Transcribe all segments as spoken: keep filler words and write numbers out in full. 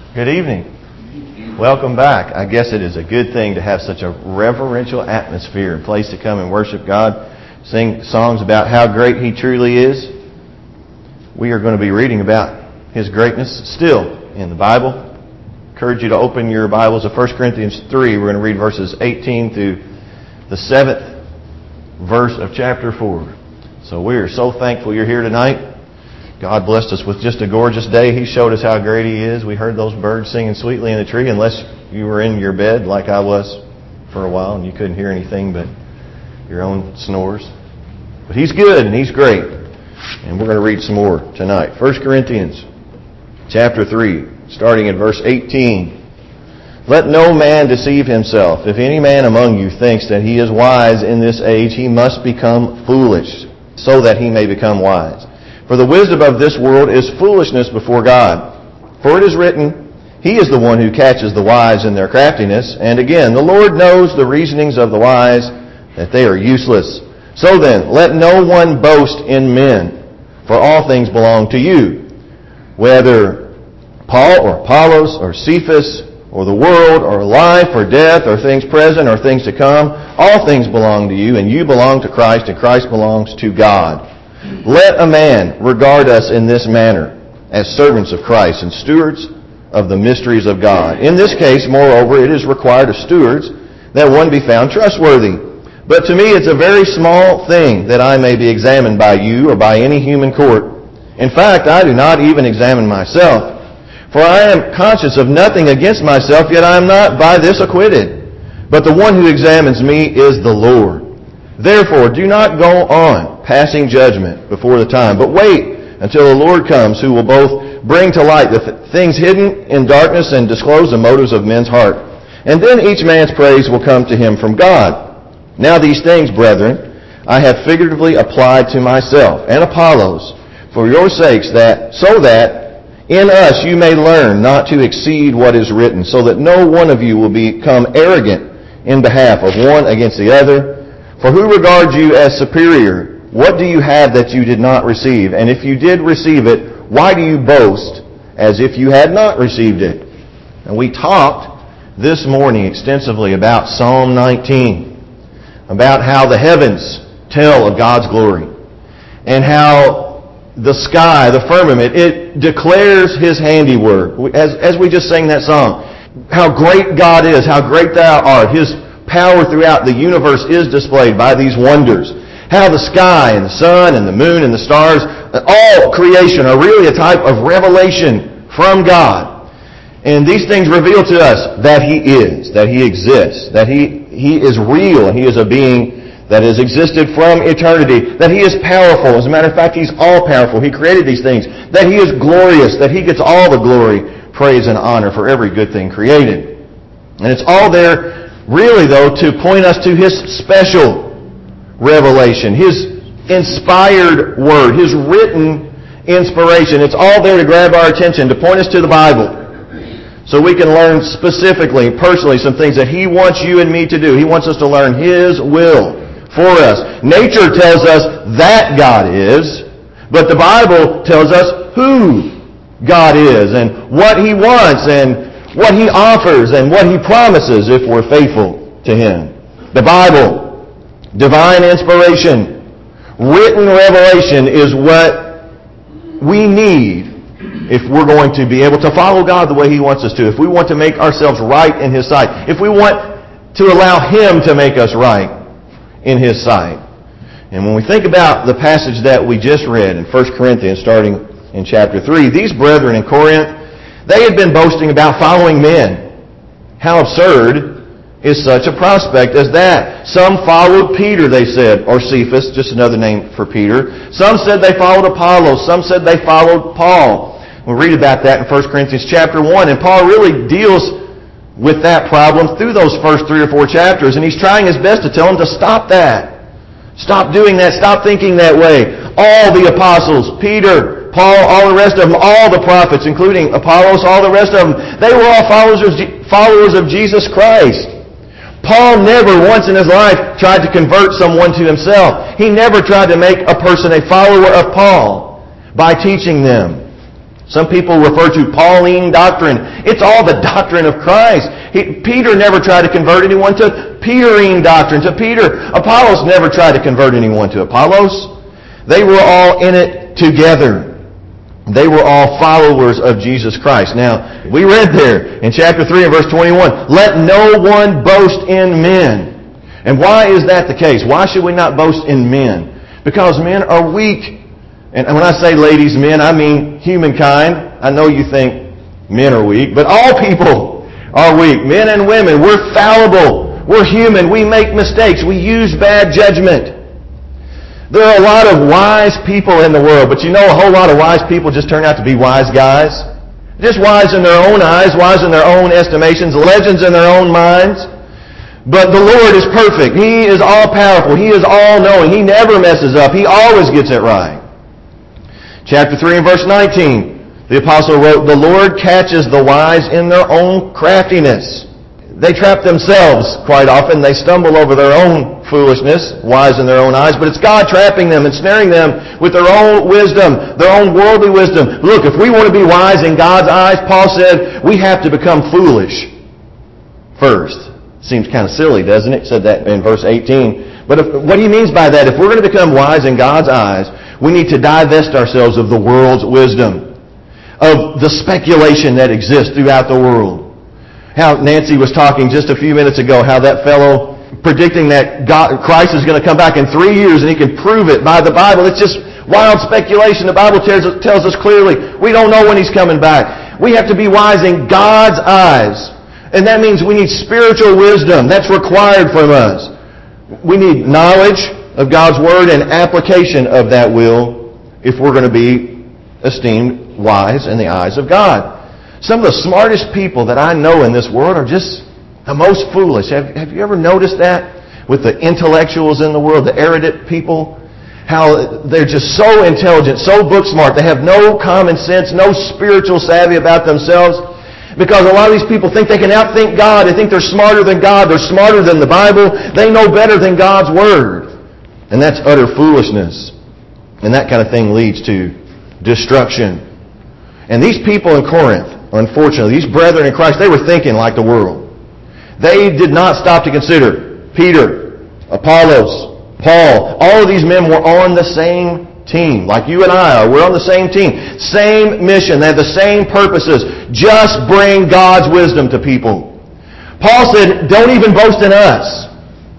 Good evening. Welcome back. I guess it is a good thing to have such a reverential atmosphere and place to come and worship God, sing songs about how great He truly is. We are going to be reading about His greatness still in the Bible. I encourage you to open your Bibles to First Corinthians three. We're going to read verses eighteen through the seventh verse of chapter four. So we are so thankful you're here tonight. God blessed us with just a gorgeous day. He showed us how great He is. We heard those birds singing sweetly in the tree, unless you were in your bed like I was for a while and you couldn't hear anything but your own snores. But He's good and He's great. And we're going to read some more tonight. First Corinthians chapter three, starting in verse eighteen. Let no man deceive himself. If any man among you thinks that he is wise in this age, he must become foolish, so that he may become wise. For the wisdom of this world is foolishness before God. For it is written, He is the one who catches the wise in their craftiness. And again, the Lord knows the reasonings of the wise, that they are useless. So then, let no one boast in men, for all things belong to you. Whether Paul or Apollos or Cephas or the world or life or death or things present or things to come, all things belong to you, and you belong to Christ, and Christ belongs to God. Let a man regard us in this manner, as servants of Christ and stewards of the mysteries of God. In this case, moreover, it is required of stewards that one be found trustworthy. But to me it's a very small thing that I may be examined by you or by any human court. In fact, I do not even examine myself. For I am conscious of nothing against myself, yet I am not by this acquitted. But the one who examines me is the Lord. Therefore, do not go on passing judgment before the time, but wait until the Lord comes, who will both bring to light the th- things hidden in darkness and disclose the motives of men's heart. And then each man's praise will come to him from God. Now these things, brethren, I have figuratively applied to myself and Apollos for your sakes, that so that in us you may learn not to exceed what is written, so that no one of you will become arrogant in behalf of one against the other. For who regards you as superior? What do you have that you did not receive? And if you did receive it, why do you boast as if you had not received it? And we talked this morning extensively about Psalm nineteen, about how the heavens tell of God's glory, and how the sky, the firmament, it declares His handiwork. As, as we just sang that song, how great God is, how great Thou art. His power throughout the universe is displayed by these wonders. How the sky and the sun and the moon and the stars, all creation are really a type of revelation from God. And these things reveal to us that He is, that He exists, that He, He is real, and He is a being that has existed from eternity, that He is powerful. As a matter of fact, He's all-powerful. He created these things. That He is glorious, that He gets all the glory, praise, and honor for every good thing created. And it's all there, really, though, to point us to His special revelation, His inspired Word, His written inspiration. It's all there to grab our attention, to point us to the Bible, so we can learn specifically, personally, some things that He wants you and me to do. He wants us to learn His will for us. Nature tells us that God is, but the Bible tells us who God is and what He wants and what He offers and what He promises if we're faithful to Him. The Bible, divine inspiration, written revelation is what we need if we're going to be able to follow God the way He wants us to, if we want to make ourselves right in His sight, if we want to allow Him to make us right in His sight. And when we think about the passage that we just read in First Corinthians, starting in chapter three, these brethren in Corinth, they had been boasting about following men. How absurd is such a prospect as that? Some followed Peter, they said, or Cephas, just another name for Peter. Some said they followed Apollos. Some said they followed Paul. We read about that in First Corinthians chapter one, and Paul really deals with that problem through those first three or four chapters, and he's trying his best to tell them to stop that. Stop doing that. Stop thinking that way. All the apostles, Peter, Paul, all the rest of them, all the prophets, including Apollos, all the rest of them, they were all followers of, followers of Jesus Christ. Paul never once in his life tried to convert someone to himself. He never tried to make a person a follower of Paul by teaching them Some people refer to Pauline doctrine. It's all the doctrine of Christ. He, Peter never tried to convert anyone to Peterine doctrine, to Peter. Apollos never tried to convert anyone to Apollos. They were all in it together. They were all followers of Jesus Christ. Now, we read there in chapter three and verse twenty-one, let no one boast in men. And why is that the case? Why should we not boast in men? Because men are weak. And when I say ladies, men, I mean humankind. I know you think men are weak, but all people are weak. Men and women, we're fallible. We're human. We make mistakes. We use bad judgment. There are a lot of wise people in the world, but you know a whole lot of wise people just turn out to be wise guys. Just wise in their own eyes, wise in their own estimations, legends in their own minds. But the Lord is perfect. He is all-powerful. He is all-knowing. He never messes up. He always gets it right. Chapter three and verse nineteen, the apostle wrote, the Lord catches the wise in their own craftiness. They trap themselves quite often. They stumble over their own foolishness, wise in their own eyes, but it's God trapping them and snaring them with their own wisdom, their own worldly wisdom. Look, if we want to be wise in God's eyes, Paul said, we have to become foolish first. Seems kind of silly, doesn't it? He said that in verse eighteen. But if, what he means by that, if we're going to become wise in God's eyes, we need to divest ourselves of the world's wisdom, of the speculation that exists throughout the world. How Nancy was talking just a few minutes ago, how that fellow predicting that God, Christ is going to come back in three years and he can prove it by the Bible. It's just wild speculation. The Bible tells, tells us clearly, we don't know when he's coming back. We have to be wise in God's eyes. And that means we need spiritual wisdom. That's required from us. We need knowledge of God's Word and application of that will if we're going to be esteemed wise in the eyes of God. Some of the smartest people that I know in this world are just the most foolish. Have, have you ever noticed that with the intellectuals in the world, the erudite people? How they're just so intelligent, so book smart. They have no common sense, no spiritual savvy about themselves. Because a lot of these people think they can outthink God. They think they're smarter than God. They're smarter than the Bible. They know better than God's Word. And that's utter foolishness. And that kind of thing leads to destruction. And these people in Corinth, unfortunately, these brethren in Christ, they were thinking like the world. They did not stop to consider Peter, Apollos, Paul. All of these men were on the same team, like you and I are. We're on the same team. Same mission. They have the same purposes. Just bring God's wisdom to people. Paul said, don't even boast in us.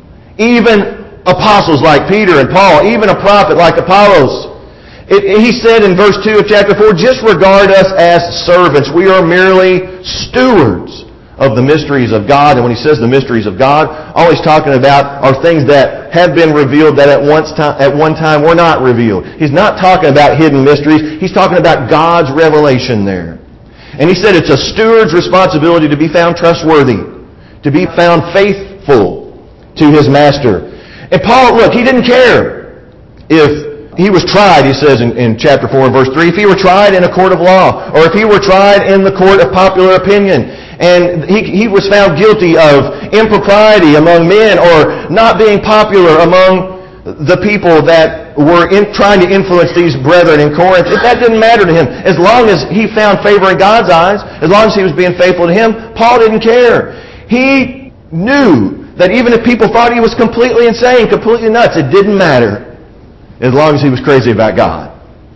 Even apostles like Peter and Paul, even a prophet like Apollos. It, he said in verse two of chapter four, just regard us as servants. We are merely stewards of the mysteries of God. And when he says the mysteries of God, all he's talking about are things that have been revealed that at, once time, at one time were not revealed. He's not talking about hidden mysteries. He's talking about God's revelation there. And he said it's a steward's responsibility to be found trustworthy, to be found faithful to his master. And Paul, look, he didn't care if he was tried, he says in, in chapter four and verse three, if he were tried in a court of law, or if he were tried in the court of popular opinion, and he, he was found guilty of impropriety among men or not being popular among the people that were in, trying to influence these brethren in Corinth. That didn't matter to him. As long as he found favor in God's eyes, as long as he was being faithful to Him, Paul didn't care. He knew that even if people thought he was completely insane, completely nuts, it didn't matter as long as he was crazy about God.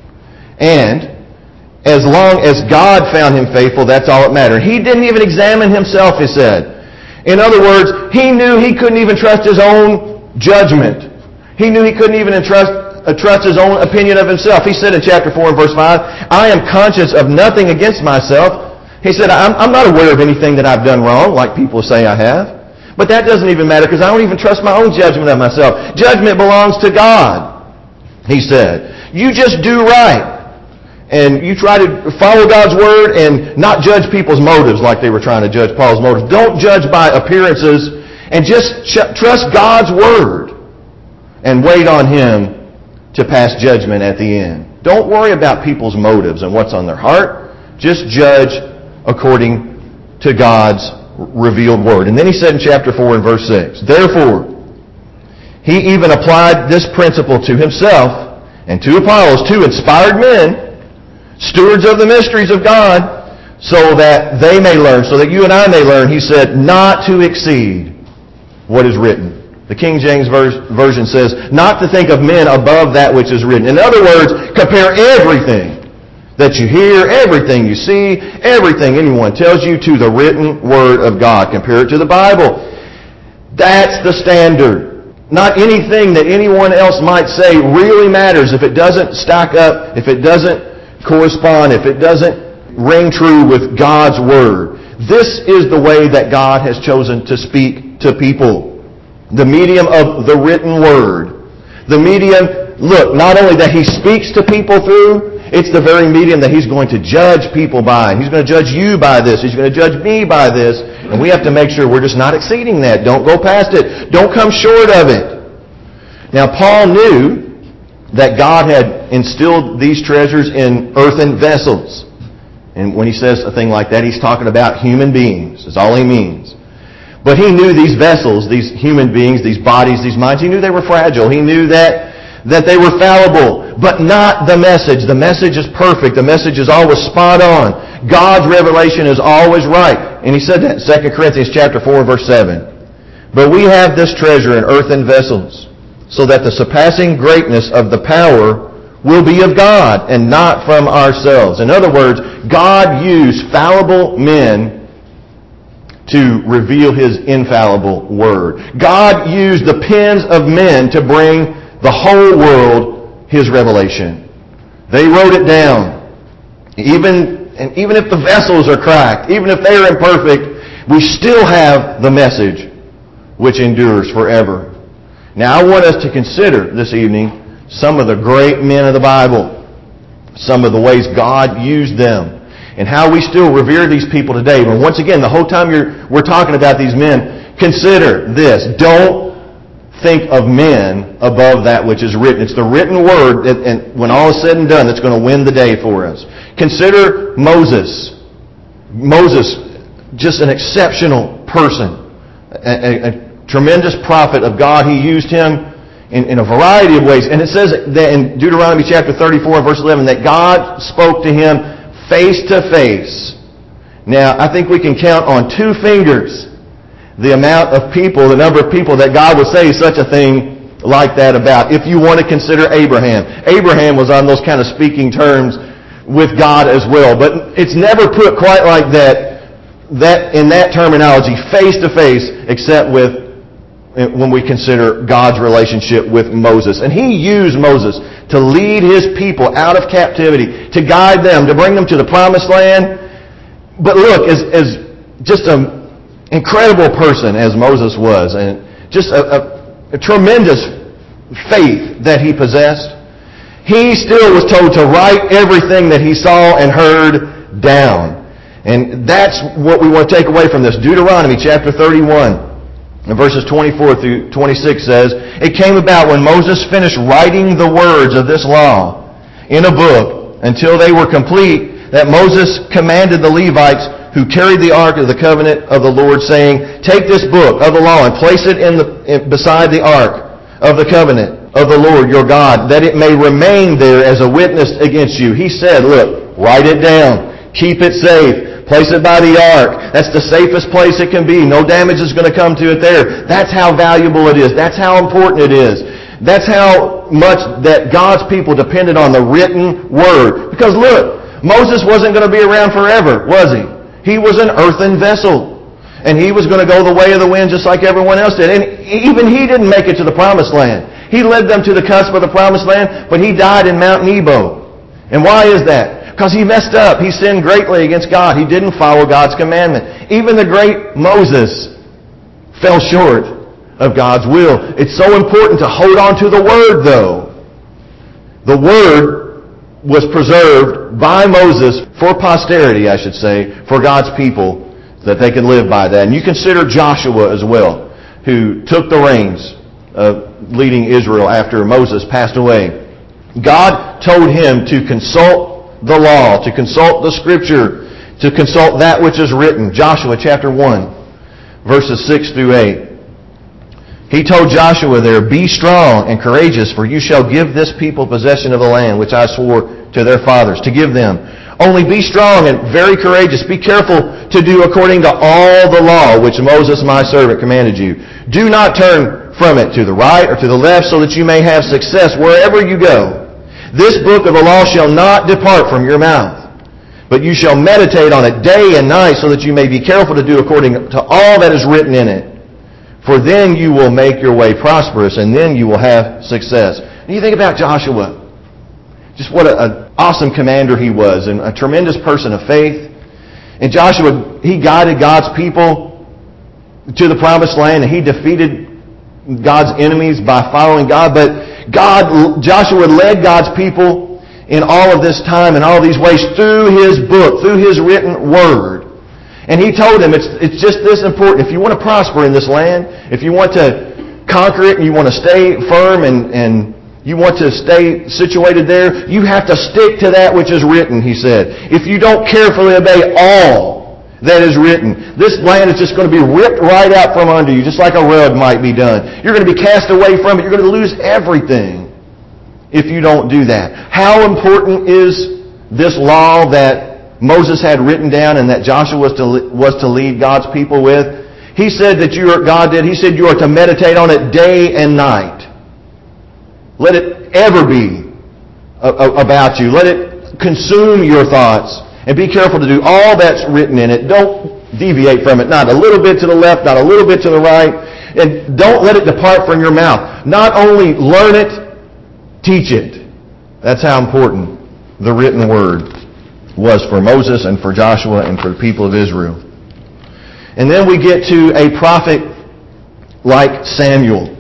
And as long as God found him faithful, that's all that mattered. He didn't even examine himself, he said. In other words, he knew he couldn't even trust his own judgment. He knew he couldn't even entrust, uh, trust his own opinion of himself. He said in chapter four and verse five, I am conscious of nothing against myself. He said, I'm, I'm not aware of anything that I've done wrong, like people say I have. But that doesn't even matter because I don't even trust my own judgment of myself. Judgment belongs to God, he said. You just do right. And you try to follow God's Word and not judge people's motives like they were trying to judge Paul's motives. Don't judge by appearances and just ch- trust God's Word and wait on Him to pass judgment at the end. Don't worry about people's motives and what's on their heart. Just judge according to God's revealed Word. And then he said in chapter four and verse six, therefore, he even applied this principle to himself and to Apollos, two inspired men, Stewards of the mysteries of God, so that they may learn, so that you and I may learn, he said, not to exceed what is written. The King James Version says, not to think of men above that which is written. In other words, compare everything that you hear, everything you see, everything anyone tells you to the written Word of God. Compare it to the Bible. That's the standard. Not anything that anyone else might say really matters if it doesn't stack up, if it doesn't correspond, if it doesn't ring true with God's Word. This is the way that God has chosen to speak to people. The medium of the written Word. The medium, look, not only that He speaks to people through, it's the very medium that He's going to judge people by. He's going to judge you by this. He's going to judge me by this. And we have to make sure we're just not exceeding that. Don't go past it. Don't come short of it. Now, Paul knew that God had instilled these treasures in earthen vessels. And when he says a thing like that, he's talking about human beings. That's all he means. But he knew these vessels, these human beings, these bodies, these minds, he knew they were fragile. He knew that that they were fallible, but not the message. The message is perfect. The message is always spot on. God's revelation is always right. And he said that in Second Corinthians chapter four, verse seven. But we have this treasure in earthen vessels, so that the surpassing greatness of the power will be of God and not from ourselves. In other words, God used fallible men to reveal His infallible Word. God used the pens of men to bring the whole world His revelation. They wrote it down. Even, and even if the vessels are cracked, even if they are imperfect, we still have the message which endures forever. Now I want us to consider this evening some of the great men of the Bible, some of the ways God used them, and how we still revere these people today. But once again, the whole time you're, we're talking about these men, consider this. Don't think of men above that which is written. It's the written Word, that, and when all is said and done, that's going to win the day for us. Consider Moses. Moses, just an exceptional person, a, a, a tremendous prophet of God. He used him in, in a variety of ways. And it says that in Deuteronomy chapter thirty-four, verse eleven, that God spoke to him face to face. Now, I think we can count on two fingers the amount of people, the number of people that God would say such a thing like that about. If you want to consider Abraham. Abraham was on those kind of speaking terms with God as well. But it's never put quite like that, that in that terminology, face to face, except with when we consider God's relationship with Moses. And He used Moses to lead His people out of captivity, to guide them, to bring them to the promised land. But look, as, as just a incredible person as Moses was, and just a, a, a tremendous faith that he possessed, he still was told to write everything that he saw and heard down. And that's what we want to take away from this. Deuteronomy chapter thirty-one, and verses twenty-four through twenty-six says, it came about when Moses finished writing the words of this law in a book until they were complete, that Moses commanded the Levites who carried the ark of the covenant of the Lord, saying, take this book of the law and place it in the in, beside the ark of the covenant of the Lord your God, that it may remain there as a witness against you. He said, look, write it down, keep it safe, place it by the ark. That's the safest place it can be. No damage is going to come to it there. That's how valuable it is. That's how important it is. That's how much that God's people depended on the written Word. Because look, Moses wasn't going to be around forever, was he? He was an earthen vessel. And he was going to go the way of the wind just like everyone else did. And even he didn't make it to the promised land. He led them to the cusp of the promised land, but he died in Mount Nebo. And why is that? Because he messed up. He sinned greatly against God. He didn't follow God's commandment. Even the great Moses fell short of God's will. It's so important to hold on to the Word, though. The Word was preserved by Moses for posterity, I should say, for God's people, that they could live by that. And you consider Joshua as well, who took the reins of leading Israel after Moses passed away. God told him to consult the law, to consult the Scripture, to consult that which is written. Joshua chapter one, verses six through eight. He told Joshua there, "Be strong and courageous, for you shall give this people possession of the land which I swore to their fathers to give them. Only be strong and very courageous. Be careful to do according to all the law which Moses my servant commanded you. Do not turn from it to the right or to the left, so that you may have success wherever you go. This book of the law shall not depart from your mouth, but you shall meditate on it day and night, so that you may be careful to do according to all that is written in it. For then you will make your way prosperous, and then you will have success." And you think about Joshua. Just what an awesome commander he was, and a tremendous person of faith. And Joshua, he guided God's people to the promised land, and he defeated God's enemies by following God. But God, Joshua led God's people in all of this time and all these ways through his book, through his written word. And he told them, it's, it's just this important. If you want to prosper in this land, if you want to conquer it and you want to stay firm and, and you want to stay situated there, you have to stick to that which is written, he said. If you don't carefully obey all that is written, this land is just going to be ripped right out from under you, just like a rug might be done. You're going to be cast away from it. You're going to lose everything if you don't do that. How important is this law that Moses had written down and that Joshua was to, was to lead God's people with? He said that you are, God did, He said you are to meditate on it day and night. Let it ever be about you. Let it consume your thoughts. And be careful to do all that's written in it. Don't deviate from it. Not a little bit to the left, not a little bit to the right. And don't let it depart from your mouth. Not only learn it, teach it. That's how important the written word was for Moses and for Joshua and for the people of Israel. And then we get to a prophet like Samuel,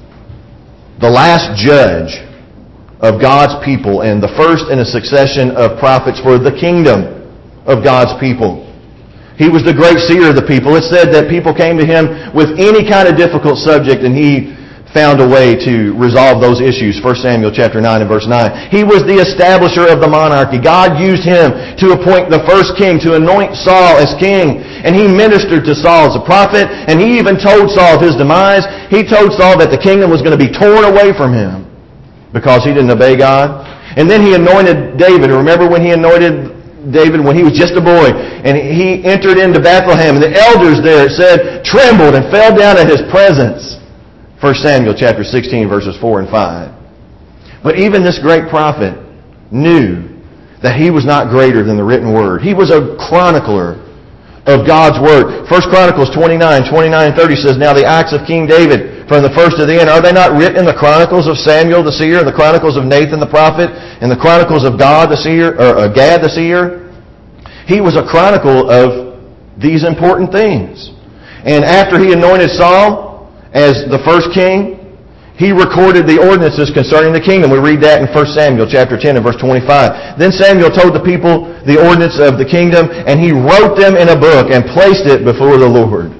the last judge of God's people and the first in a succession of prophets for the kingdom of God's people. He was the great seer of the people. It said that people came to him with any kind of difficult subject, and he found a way to resolve those issues. First Samuel chapter nine and verse nine. He was the establisher of the monarchy. God used him to appoint the first king, to anoint Saul as king. And he ministered to Saul as a prophet, and he even told Saul of his demise. He told Saul that the kingdom was going to be torn away from him because he didn't obey God. And then he anointed David. Remember when he anointed David when he was just a boy, and he entered into Bethlehem, and the elders there, it said, trembled and fell down at his presence. First Samuel chapter sixteen, verses four and five. But even this great prophet knew that he was not greater than the written word. He was a chronicler of God's word. First Chronicles twenty-nine, twenty-nine and thirty says, "Now the acts of King David from the first to the end, are they not written in the chronicles of Samuel the seer, and the chronicles of Nathan the prophet, and the chronicles of God the seer, or uh, Gad the seer?" He was a chronicle of these important things. And after he anointed Saul as the first king, he recorded the ordinances concerning the kingdom. We read that in First Samuel chapter ten and verse twenty-five. Then Samuel told the people the ordinance of the kingdom, and he wrote them in a book and placed it before the Lord.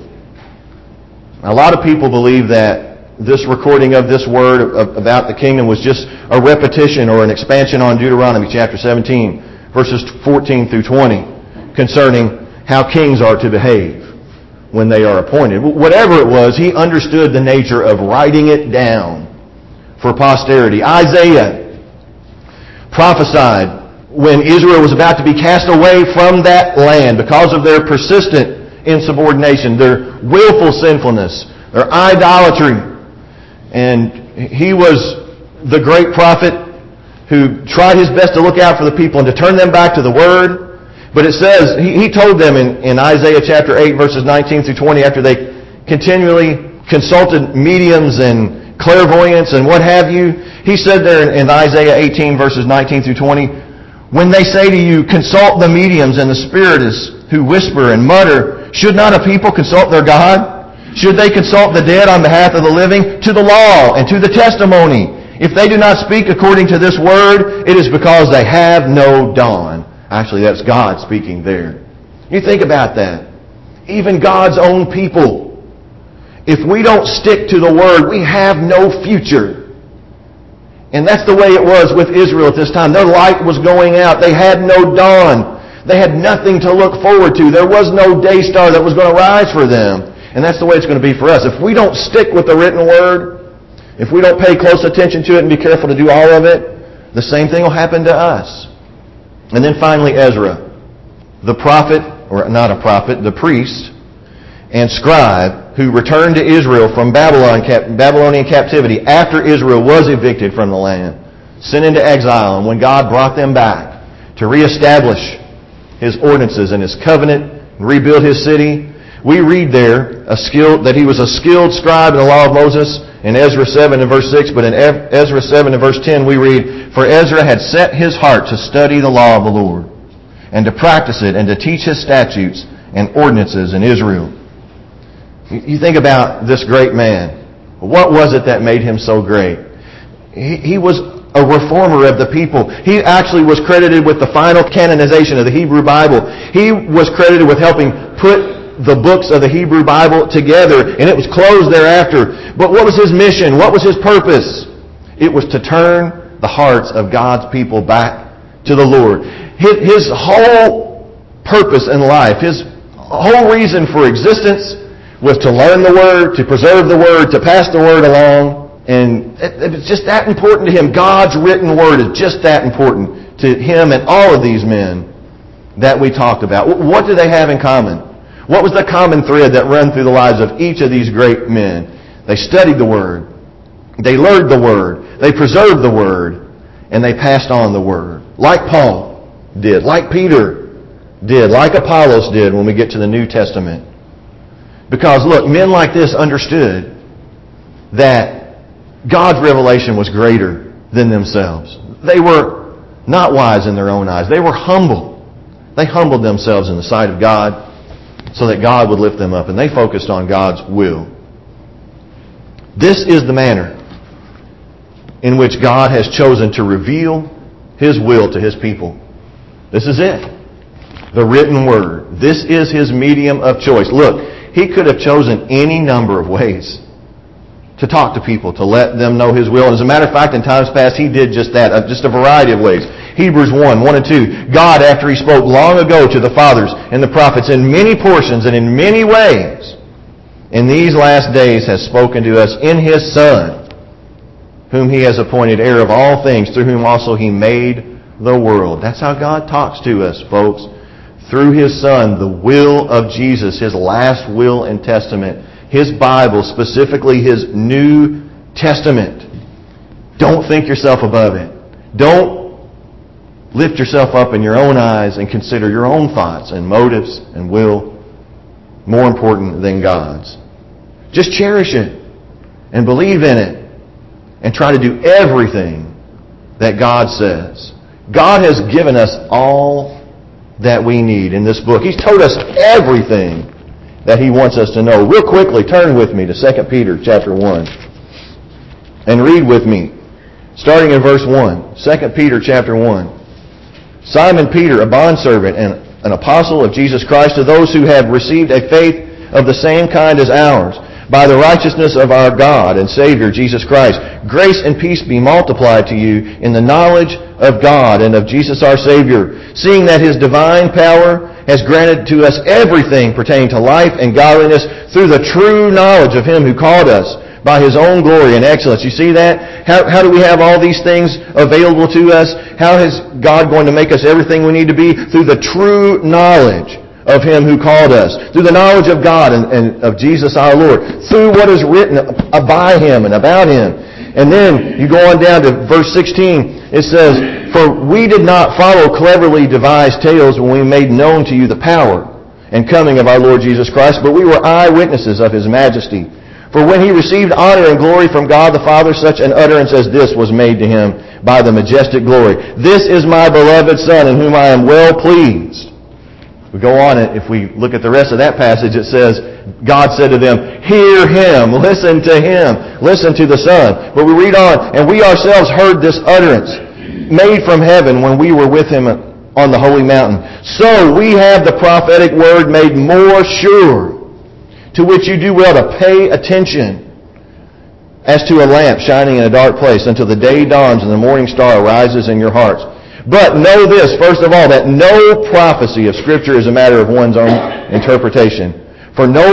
A lot of people believe that this recording of this word about the kingdom was just a repetition or an expansion on Deuteronomy chapter seventeen, verses fourteen through twenty, concerning how kings are to behave when they are appointed. Whatever it was, he understood the nature of writing it down for posterity. Isaiah prophesied when Israel was about to be cast away from that land because of their persistent insubordination, their willful sinfulness, their idolatry. And he was the great prophet who tried his best to look out for the people and to turn them back to the Word. But it says, he, he told them in, in Isaiah chapter eight, verses nineteen through twenty, after they continually consulted mediums and clairvoyants and what have you, he said there in, in Isaiah eighteen, verses nineteen through twenty, "When they say to you, consult the mediums and the spiritists who whisper and mutter, should not a people consult their God? Should they consult the dead on behalf of the living? To the law and to the testimony. If they do not speak according to this word, it is because they have no dawn." Actually, that's God speaking there. You think about that. Even God's own people, if we don't stick to the Word, we have no future. And that's the way it was with Israel at this time. Their light was going out. They had no dawn. They had nothing to look forward to. There was no day star that was going to rise for them. And that's the way it's going to be for us. If we don't stick with the written word, if we don't pay close attention to it and be careful to do all of it, the same thing will happen to us. And then finally Ezra, the prophet, or not a prophet, the priest and scribe who returned to Israel from Babylon, Babylonian captivity after Israel was evicted from the land, sent into exile, and when God brought them back to reestablish His ordinances and His covenant and rebuild His city, we read there a skill, that he was a skilled scribe in the law of Moses in Ezra seven and verse six, but in Ezra seven and verse ten we read, "For Ezra had set his heart to study the law of the Lord, and to practice it, and to teach His statutes and ordinances in Israel." You think about this great man. What was it that made him so great? He, he was a reformer of the people. He actually was credited with the final canonization of the Hebrew Bible. He was credited with helping put the books of the Hebrew Bible together, and it was closed thereafter. But what was his mission? What was his purpose? It was to turn the hearts of God's people back to the Lord. His, his whole purpose in life, his whole reason for existence was to learn the Word, to preserve the Word, to pass the Word along. And it, it's just that important to him. God's written Word is just that important to him and all of these men that we talked about. What do they have in common? What was the common thread that ran through the lives of each of these great men? They studied the Word. They learned the Word. They preserved the Word. And they passed on the Word. Like Paul did. Like Peter did. Like Apollos did when we get to the New Testament. Because, look, men like this understood that God's revelation was greater than themselves. They were not wise in their own eyes. They were humble. They humbled themselves in the sight of God so that God would lift them up. And they focused on God's will. This is the manner in which God has chosen to reveal His will to His people. This is it. The written Word. This is His medium of choice. Look, He could have chosen any number of ways to talk to people, to let them know His will. And as a matter of fact, in times past, He did just that, just a variety of ways. Hebrews one, one and two. God, after He spoke long ago to the fathers and the prophets in many portions and in many ways, in these last days has spoken to us in His Son, whom He has appointed heir of all things, through whom also He made the world. That's how God talks to us, folks. Through His Son, the will of Jesus, His last will and testament, His Bible, specifically His New Testament. Don't think yourself above it. Don't lift yourself up in your own eyes and consider your own thoughts and motives and will more important than God's. Just cherish it and believe in it and try to do everything that God says. God has given us all that we need in this book. He's told us everything that He wants us to know. Real quickly, turn with me to Second Peter chapter one and read with me, starting in verse one. Second Peter chapter one. Simon Peter, a bondservant and an apostle of Jesus Christ, to those who have received a faith of the same kind as ours, by the righteousness of our God and Savior Jesus Christ, grace and peace be multiplied to you in the knowledge of God and of Jesus our Savior, seeing that His divine power has granted to us everything pertaining to life and godliness through the true knowledge of Him who called us by His own glory and excellence. You see that? How, how do we have all these things available to us? How is God going to make us everything we need to be? Through the true knowledge of Him who called us. Through the knowledge of God and, and of Jesus our Lord. Through what is written by Him and about Him. And then you go on down to verse sixteen. It says, "For we did not follow cleverly devised tales when we made known to you the power and coming of our Lord Jesus Christ, but we were eyewitnesses of His majesty. For when He received honor and glory from God the Father, such an utterance as this was made to Him by the majestic glory. This is my beloved Son, in whom I am well pleased." We go on, and if we look at the rest of that passage, it says, God said to them, "Hear Him, listen to Him, listen to the Son." But we read on, "And we ourselves heard this utterance made from heaven when we were with Him on the holy mountain. So we have the prophetic word made more sure, to which you do well to pay attention, as to a lamp shining in a dark place until the day dawns and the morning star arises in your hearts. But know this, first of all, that no prophecy of Scripture is a matter of one's own interpretation. For no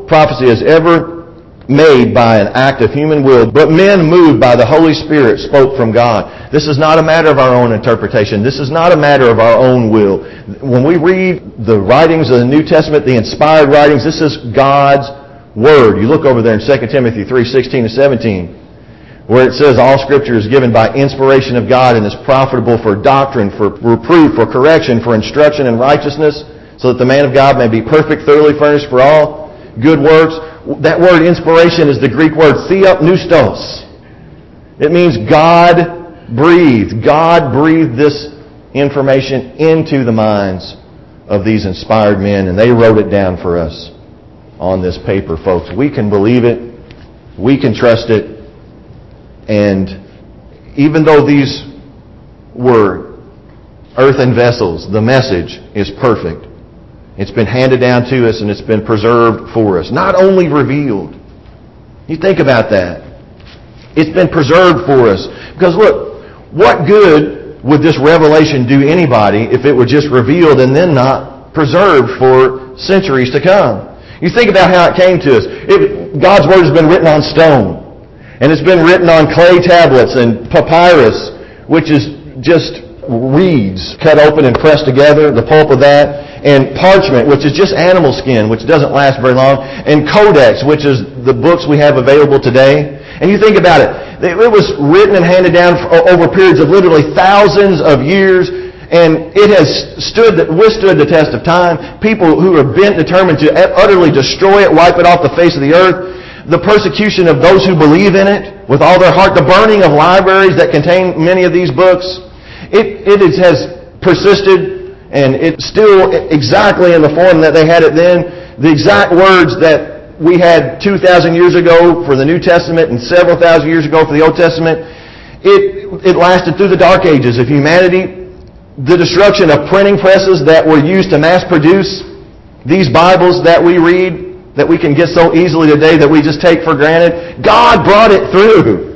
prophecy is ever made by an act of human will, but men moved by the Holy Spirit spoke from God. This is not a matter of our own interpretation. This is not a matter of our own will. When we read the writings of the New Testament, the inspired writings, this is God's Word. You look over there in Second Timothy three sixteen and seventeen, where it says all Scripture is given by inspiration of God and is profitable for doctrine, for reproof, for correction, for instruction in righteousness, so that the man of God may be perfect, thoroughly furnished for all good works. That word inspiration is the Greek word theopneustos. It means God breathed. God breathed this information into the minds of these inspired men, and they wrote it down for us on this paper, folks. We can believe it. We can trust it. And even though these were earthen vessels, the message is perfect. It's been handed down to us and it's been preserved for us. Not only revealed. You think about that. It's been preserved for us. Because look, what good would this revelation do anybody if it were just revealed and then not preserved for centuries to come? You think about how it came to us. It, God's Word has been written on stone. And it's been written on clay tablets and papyrus, which is just reeds cut open and pressed together, the pulp of that, and parchment, which is just animal skin, which doesn't last very long, and codex, which is the books we have available today. And you think about it, it was written and handed down over periods of literally thousands of years, and it has stood, withstood the test of time. People who are bent, determined to utterly destroy it, wipe it off the face of the earth. The persecution of those who believe in it with all their heart, the burning of libraries that contain many of these books. It, it has persisted, and it's still exactly in the form that they had it then. The exact words that we had two thousand years ago for the New Testament and several thousand years ago for the Old Testament, it, it lasted through the dark ages of humanity. The destruction of printing presses that were used to mass produce these Bibles that we read, that we can get so easily today that we just take for granted. God brought it through.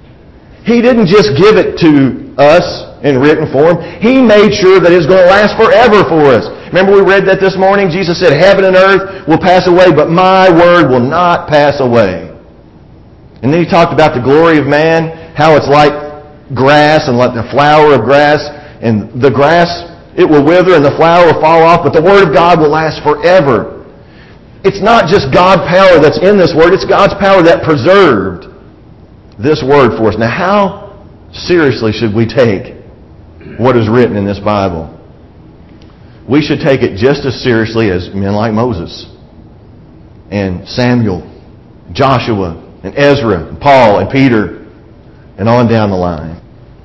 He didn't just give it to us in written form. He made sure that it's going to last forever for us. Remember we read that this morning? Jesus said, heaven and earth will pass away, but my word will not pass away. And then he talked about the glory of man, how it's like grass and like the flower of grass. And the grass, it will wither and the flower will fall off, but the word of God will last forever. It's not just God's power that's in this word, it's God's power that preserved this word for us. Now, how seriously should we take what is written in this Bible? We should take it just as seriously as men like Moses and Samuel, Joshua, and Ezra, and Paul, and Peter, and on down the line.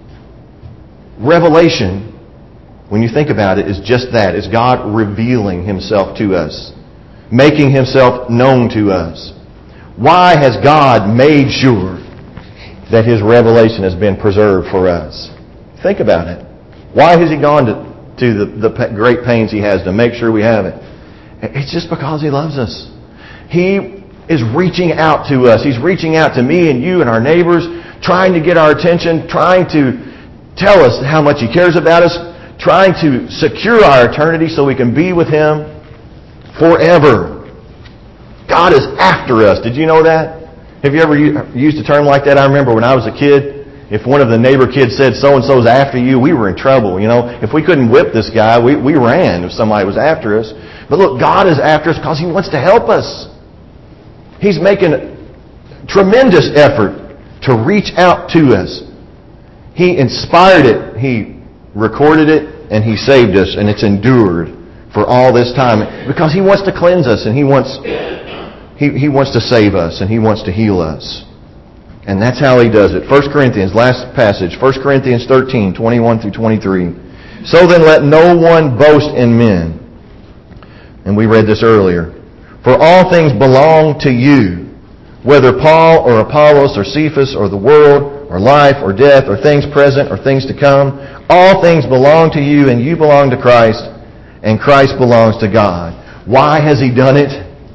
Revelation, when you think about it, is just that. It's God revealing Himself to us, making Himself known to us. Why has God made sure that His revelation has been preserved for us? Think about it. Why has He gone to, to the, the great pains He has to make sure we have it? It's just because He loves us. He is reaching out to us. He's reaching out to me and you and our neighbors, trying to get our attention, trying to tell us how much He cares about us, trying to secure our eternity so we can be with Him forever. God is after us. Did you know that? Have you ever used a term like that? I remember when I was a kid, if one of the neighbor kids said, so-and-so's after you, we were in trouble. You know, if we couldn't whip this guy, we, we ran if somebody was after us. But look, God is after us because He wants to help us. He's making a tremendous effort to reach out to us. He inspired it, He recorded it, and He saved us, and it's endured for all this time because He wants to cleanse us, and He wants He, he wants to save us, and He wants to heal us. And that's how He does it. First Corinthians, last passage, First Corinthians thirteen, twenty-one through twenty-three. So then let no one boast in men. And we read this earlier. For all things belong to you, whether Paul or Apollos or Cephas or the world or life or death or things present or things to come. All things belong to you, and you belong to Christ, and Christ belongs to God. Why has He done it?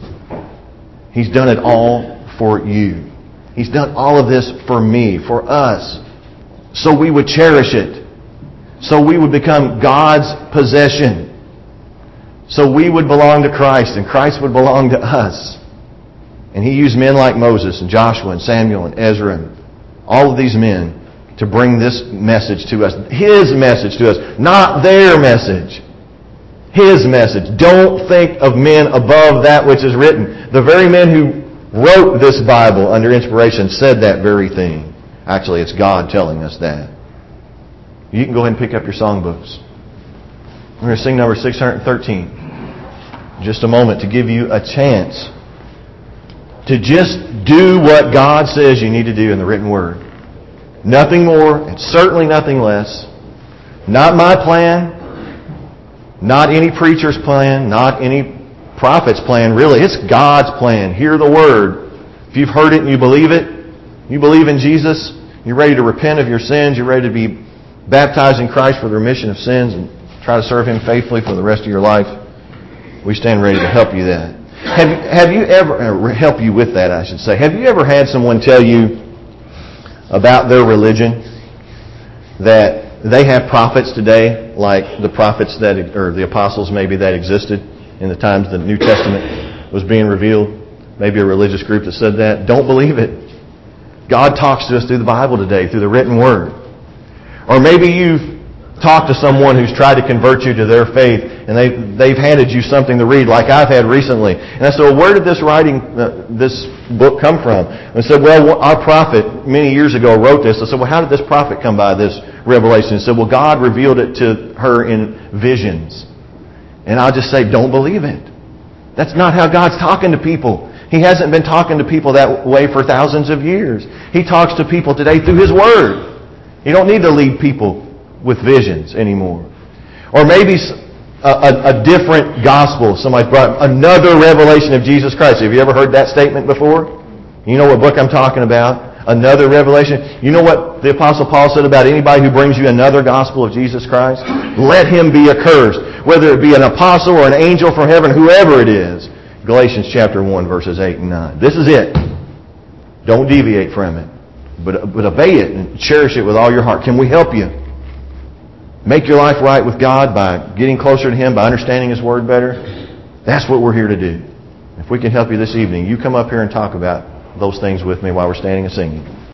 He's done it all for you. He's done all of this for me, for us, so we would cherish it, so we would become God's possession, so we would belong to Christ and Christ would belong to us. And He used men like Moses and Joshua and Samuel and Ezra and all of these men to bring this message to us. His message to us, not their message. His message. Don't think of men above that which is written. The very men who wrote this Bible under inspiration said that very thing. Actually, it's God telling us that. You can go ahead and pick up your songbooks. We're going to sing number six hundred thirteen. Just a moment to give you a chance to just do what God says you need to do in the written Word. Nothing more and certainly nothing less. Not my plan. Not any preacher's plan. Not any prophet's plan. Really, it's God's plan. Hear the Word. If you've heard it and you believe it, you believe in Jesus, you're ready to repent of your sins, you're ready to be baptized in Christ for the remission of sins and try to serve Him faithfully for the rest of your life, we stand ready to help you that. Have, have you ever, uh, help you with that, I should say. Have you ever had someone tell you about their religion that they have prophets today, like the prophets that, or the apostles maybe that existed in the times the New Testament was being revealed? Maybe a religious group that said that. Don't believe it. God talks to us through the Bible today, through the written Word. Or maybe you've talked to someone who's tried to convert you to their faith, and they, they've handed you something to read, like I've had recently. And I said, well, where did this writing, uh, this book come from? And I said, well, our prophet many years ago wrote this. I said, well, how did this prophet come by this revelation? He said, well, God revealed it to her in visions. And I'll just say, don't believe it. That's not how God's talking to people. He hasn't been talking to people that way for thousands of years. He talks to people today through His Word. You don't need to lead people with visions anymore. Or maybe a, a, a different gospel. Somebody brought another revelation of Jesus Christ. Have you ever heard that statement before? You know what book I'm talking about? Another revelation. You know what the Apostle Paul said about anybody who brings you another gospel of Jesus Christ? Let him be accursed. Whether it be an apostle or an angel from heaven, whoever it is. Galatians chapter one, verses eight and nine. This is it. Don't deviate from it. But, but obey it and cherish it with all your heart. Can we help you? Make your life right with God by getting closer to Him, by understanding His Word better. That's what we're here to do. If we can help you this evening, you come up here and talk about those things with me while we're standing and singing.